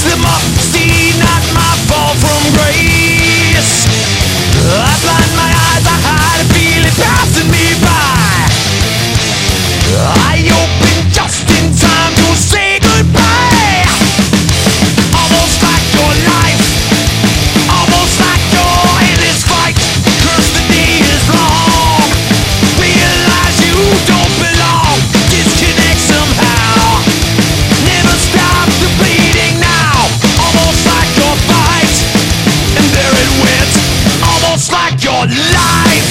them up, see not my fall from grace. I blind my eyes, I hide a feeling passing me by. I open just in time to say goodbye. Almost like your life, almost like you're in this fight. Curse the day is long, realize you don't belong. Disconnect somehow, never stop the bleeding now. Almost like your fight, and there it went. Almost like your life.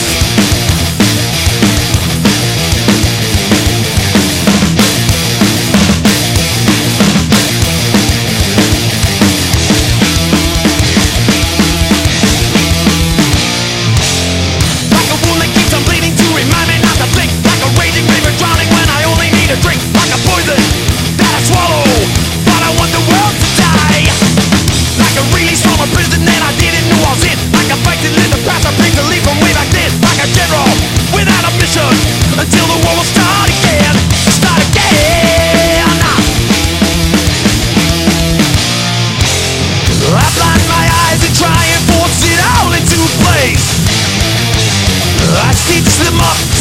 Like a wound that keeps on bleeding to remind me not to blink. Like a raging river drowning when I only need a drink. Like a poison that I swallow, but I want the world to die. Like a release from a prison that I didn't know I was in. Like a fight to live the past I picked a leaf from way back then. Like a general without a mission until the war will start again. Start again. I blind my eyes and try and force it all into place. I stitch them up.